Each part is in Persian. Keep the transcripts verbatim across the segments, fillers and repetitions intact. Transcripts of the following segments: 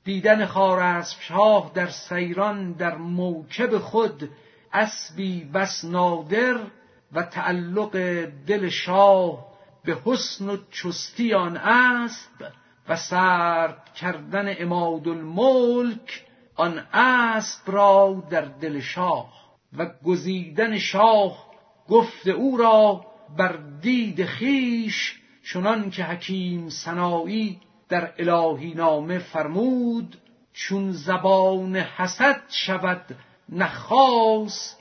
دیدن خوارزمشاه در سیران در موکب خود اسبی بس نادر و تعلق دل شاه به حسن و چستی آن اسب و سرد کردن عمادالملک آن اسب را در دل شاه و گزیدن شاه گفت او را بر دید خیش، چنان که حکیم سنایی در الهی نامه فرمود: چون زبان حسد شود نخاس،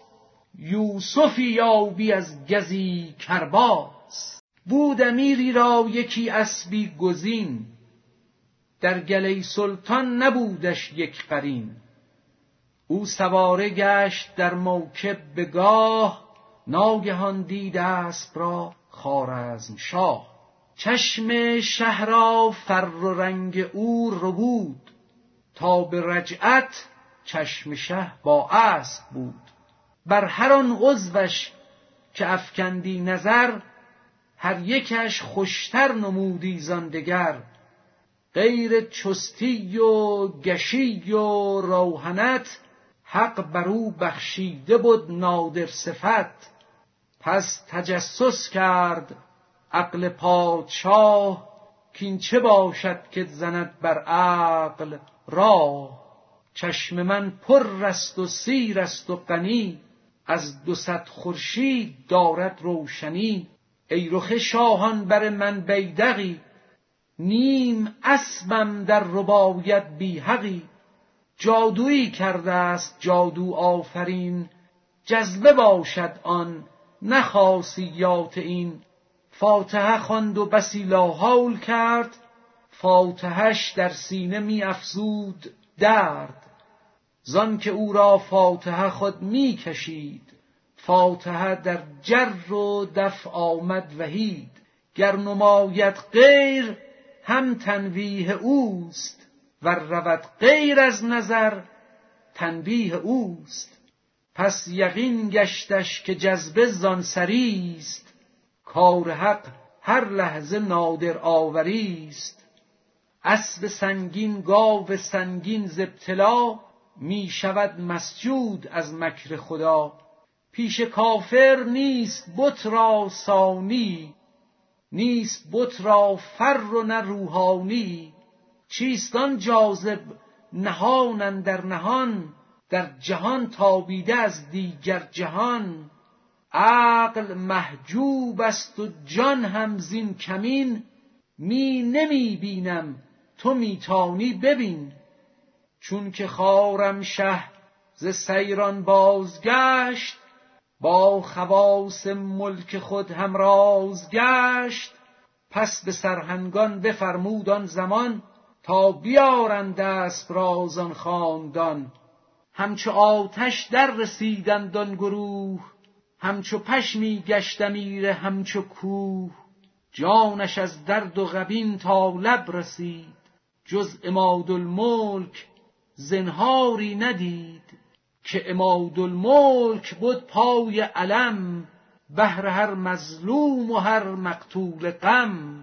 یوسفی یابی از گزی کرباس. بود امیری را یکی اسبی گزین، در گله سلطان نبودش یک قرین. او سواره گشت در موکب به گاه، ناگهان دید اسب را خوارزمشاه. چشم شه را فر و رنگ او ربود، تا به رجعت چشم شه با اسب بود. بر هر آن عضوش که افکندی نظر، هر یکش خوشتر نمودی زان دگر. غیر چستی و گشی و روحنت، حق بر او بخشیده بود نادر صفت. پس تجسس کرد عقل پادشاه، کین چه باشد که زند بر عقل راه. چشم من پر است و سیر است و غنی، از دو صد خورشید دارد روشنی. ای رخ شاهان بر من بیدقی، نیم اسبم در رباید بی حقی. جادویی کرده است جادو آفرین، جذبه باشد آن نه خاصیات این. فاتحه خواند و بسی لاحول کرد، فاتحهش در سینه می افزود درد. زان که او را فاتحه خود می کشید، فاتحه در جر و دفع آمد وحید. گر نماید غیر هم تنویه اوست، ور رود غیر از نظر تنبیه اوست. پس یقین گشتش که جذبه زان سریست، کار حق هر لحظه نادر آوریست. اسب سنگین گاو سنگین ز ابتلا، می شود مسجود از مکر خدا. پیش کافر نیست بت را ثانی، نیست بت را فر و نه روحانی. چیست آن جاذب نهان اندر نهان، در جهان تابیده از دیگر جهان. عقل محجوب است و جان هم زین کمین، می نمی بینم تو می تانی ببین. چون که خوارمشه ز سیران بازگشت، با خواص ملک خود همراز گشت. پس به سرهنگان بفرمود آن زمان، تا بیارند اسب را زان خاندان. همچو آتش در رسیدند آن گروه، همچو پشمی گشت امیر همچو کوه. جانش از درد و غبین تا لب رسید، جز عمادالملک زنهاری ندید. که عمادالملک بود پای علم، بهر هر مظلوم و هر مقتول غم.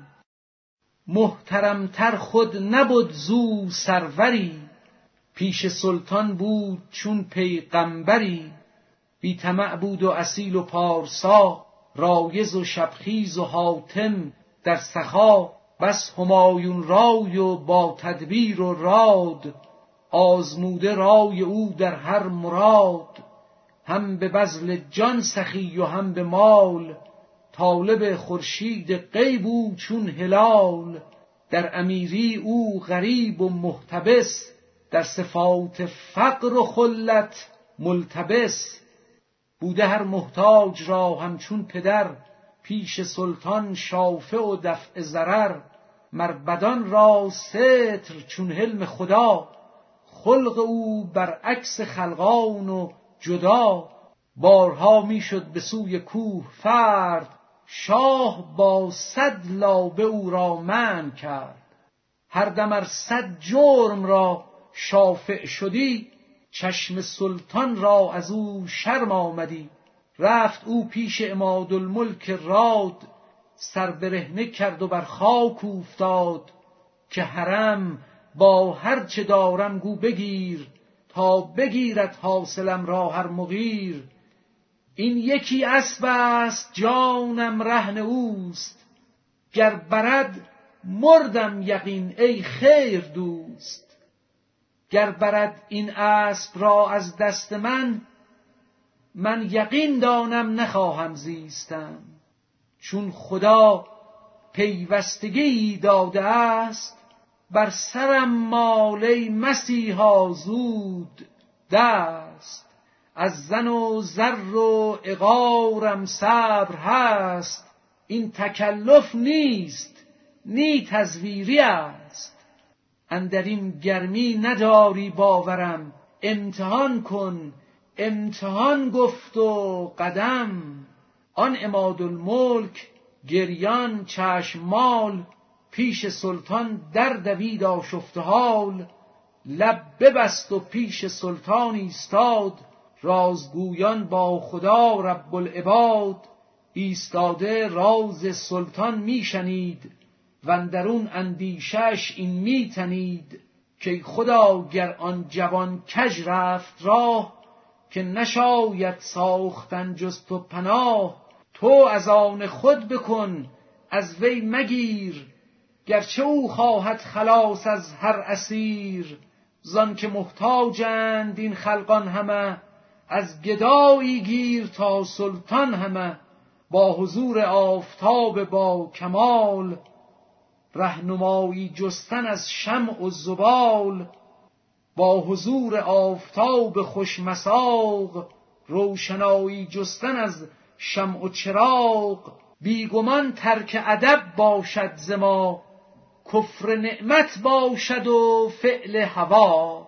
محترمتر خود نبود زو سروری، پیش سلطان بود چون پیغمبری. بی طمع بود و اصیل و پارسا، رایض و شبخیز و حاتم در سخا. بس همایون رای و با تدبیر و راد، آزموده رای او در هر مراد. هم به بذل جان سخی و هم به مال، طالب خورشید غیب او چون هلال. در امیری او غریب و محتبس، در صفات فقر و خلت ملتبس. بوده هر محتاج را همچون پدر، پیش سلطان شافع و دفع ضرر. مر بدان را ستر چون حلم خدا، خلق او برعکس خلقان و جدا. بارها می شد به سوی کوه فرد، شاه با صد لابه او را منع کرد. هر دم ار صد جرم را شافع شدی، چشم سلطان را از او شرم آمدی. رفت او پیش عمادالملک راد، سر برهنه کرد و بر خاک اوفتاد. که حرم با هر چه دارم گو بگیر، تا بگیرد حاصلم را هر مغیر. این یکی اسب است جانم رهن اوست، گر برد مردم یقین ای خیر دوست. گر برد این اسب را از دست من، من یقین دانم نخواهم زیستن. چون خدا پیوستگی داده است، بر سرم مال ای مسیحا زود دست. از زن و زر و عقارم صبر هست، این تکلف نیست نی تزویری است. اندرین گرمی نداری باورم، امتحان کن امتحان گفت و قدم. آن عمادالملک گریان چشم مال، پیش سلطان در دوید آشفته حال. لب ببست و پیش سلطان ایستاد، رازگویان با خدا رب العباد. ایستاده راز سلطان میشنید، واندرون اندیشش این میتنید. که خدا گر آن جوان کژ رفت راه، که نشاید ساختن جز تو پناه. تو از آن خود بکن از وی مگیر، گرچه او خواهد خلاص از هر اسیر. زان که محتاجند این خلقان همه، از گدایی گیر تا سلطان همه. با حضور آفتاب با کمال، رهنمایی جستن از شمع و زبال. با حضور آفتاب خوش مساق، روشنایی جستن از شمع و چراغ. بیگمان ترک ادب باشد ز ما، کفر نعمت باشد و فعل هوا.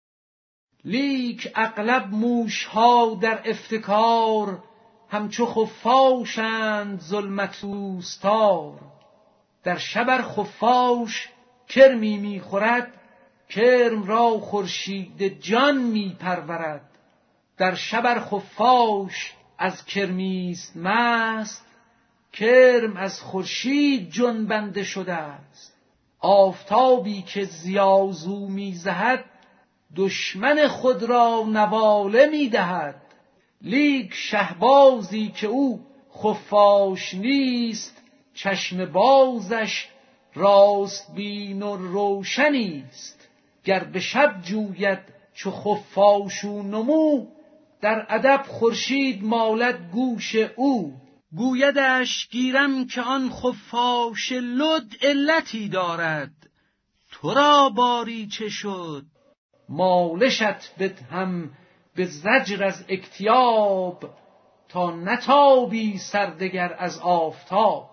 لیک اغلب موشها در افتکار، همچو خفاشند ظلمت اوستار. در شب ار خفاش کرمی میخورد، کرم را خورشید جان میپرورد. در شب ار خفاش از کرمیست مست، کرم از خورشید جنبنده شده است. آفتابی که ضیا زو میزهد، دشمن خود را نواله میدهد. لیک شهبازی که او خفاش نیست، چشم بازش راست بین و روشنیست. گر به شب جوید چو خفاشو نمو، در ادب خورشید مالد گوش او. گویدش گیرم که آن خفاش لد علتی دارد، تو را باری چه شد؟ مالشت بدهم به زجر از اکتیاب، تا نتابی سردگر از آفتاب.